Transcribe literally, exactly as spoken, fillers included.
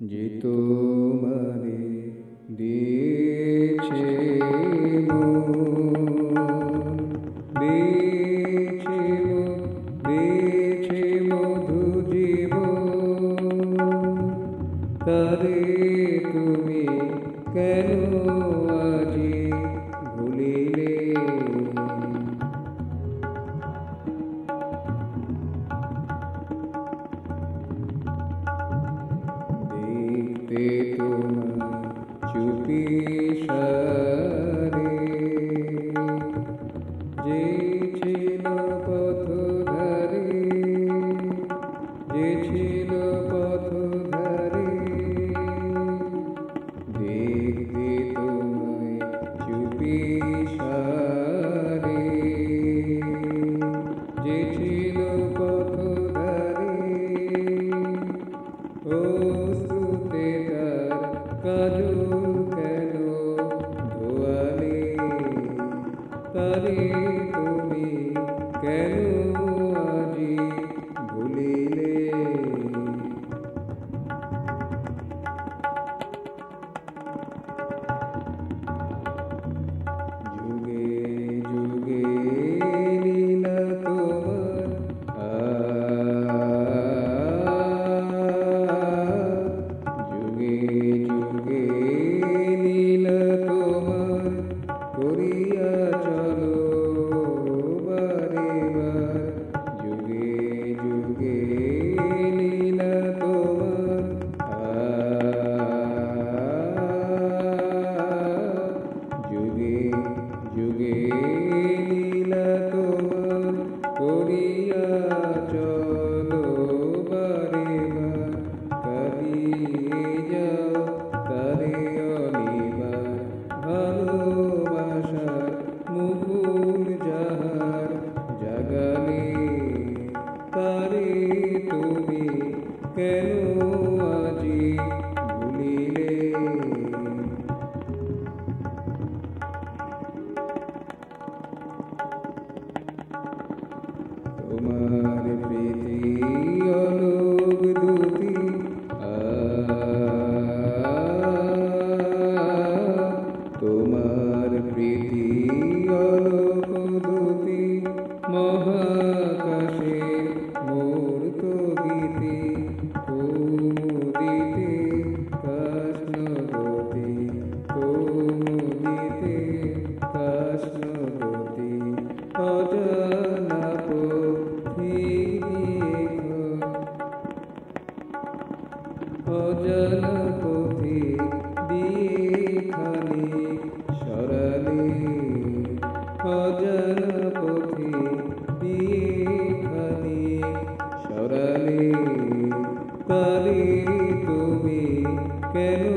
যে তোমারে দিয়েছে মন, দিয়েছে মন, দিয়েছে মধু জীবন, তারে তুমি কেন আজি ভুলিলে? দেখতে তোমার চুপি সারে, যে ছিল পথধারে, যে ছিল পথধারে, দেখতে তোমায় চুপি সারে, যে ছিল পথধারে, অশ্রুতে তার কাজল কেন ধোয়ালে? তারে তুমি কেন আজি ভুলিলে? যুগে যুগে লীলা তোমার, যুগে যুগে লীলা তোমার, করিয়া চলো বারে বার। যুগে যুগে লীলা তোমার, যুগে যুগে লীলা তোমার, করিয়া চলো বারে বার। কাঁদিয়ে যাও তারে অনিবার, ভালোবাসার মুকুল যাহার জাগালে, তারে তুমি কেন আজি ভুলিলে? তোমার প্রীতি অলোক দুতি, তোমার প্রীতি অলোক দুতি, মহাকাশের মূর্ত গীতি, কুমুদিতে কাষ্ণগতি, কুমুদিতে কাষ্ণগতি, অজানা অজানা পথে দিয়ে খানিক সরালে, অজানা পথে দিয়ে খানিক সরালে, তারে তুমি কেন